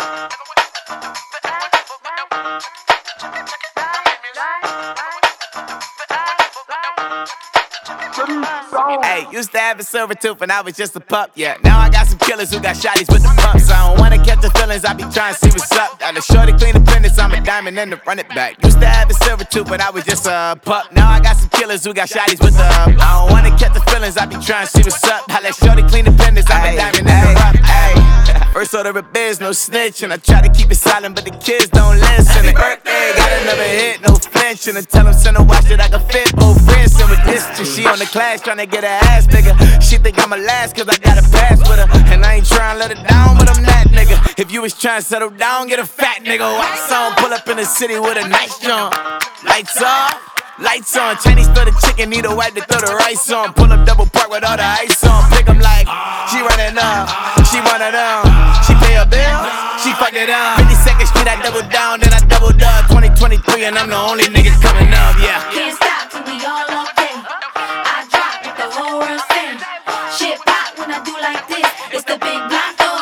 Hey, used to have a silver tooth when I was just a pup, yeah. Now I got some killers who got shotties with the pumps. I don't wanna catch the feelings, I be trying to see what's up. Got a shorty clean the business, I'm a diamond and to run it back. Used to have a silver tooth when I was just a pup. Now I got some killers who got shotties with the I don't wanna catch the feelings, I be trying to see what's up. I let shorty clean the business, I'm a diamond and to run it. First order of biz, no snitch, and I try to keep it silent, but the kids don't listen. Happy birthday, got another hit, no flinch, and I tell them send a watch that I can fit both wrists. And with this, she on the class trying to get her ass bigger. She think I'm a last cause I got a pass with her, and I ain't trying to let her down, but I'm that nigga. If you was trying to settle down, get a fat nigga. Wax on, pull up in the city with a nice jump. Lights off. Lights on, Chinese throw the chicken, need a wipe to throw the rice on. Pull up double park with all the ice on. Pick 'em like, she running up, she one of them. She pay a bill, she fuck it up. 52nd Street, I double down, then I doubled up. 2023 and I'm the only nigga coming up, yeah. Can't stop till we all okay. I drop with the whole world sing. Shit pop when I do like this. It's the big block door.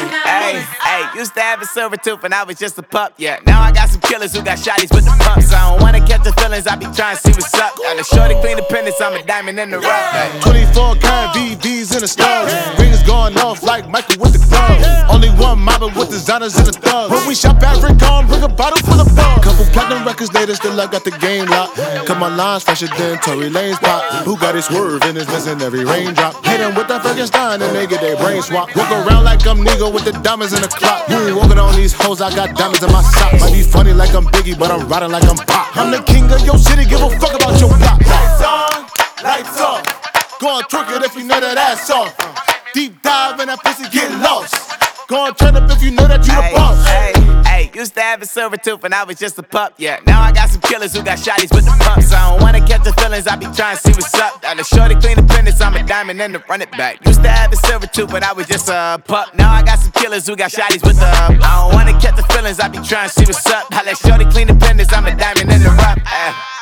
Hey, used to have a silver tooth when I was just a pup, yeah. Now I got some killers who got shotties with the pumps. I don't wanna catch the feelings, I be trying to see what's up. Got a shorty clean the pendants, I'm a diamond in the rough. Hey. 24 karat VVs in the stars. Rings going off like Michael with the club. Only one mobbing with designers in the thugs. When we shop at Rick on, bring a bottle full of bug. Couple platinum records later, still I got the game locked. Cut my lines fresher than Tory Lane's pop. Who got his swerve and is missing every raindrop. Hit him with that Frankenstein and they get their brain swap. Walk around like I'm Nego with the diamonds in the clock. You ain't walking on these hoes, I got diamonds in my socks. Might be funny like I'm Biggie, but I'm riding like I'm Pop. I'm the king of your city, give a fuck about your block. Lights on, lights off. Go on, twerk it if you know that ass off. Deep dive in that pussy, get lost. Go on, turn up if you know that you the boss. Hey, used to have a silver tooth when I was just a pup, yeah. Now I got some killers who got shotties with the pumps. I don't wanna catch the feelings, I be trying to see what's up. Got a shorty clean the pendants, I'm a diamond and to run it back. Used to have a silver tooth when I was just a pup. Now I got some killers who got shotties with the I don't wanna catch the feelings, I be trying to see what's up. I let shorty clean the pendants, I'm a diamond in the rough.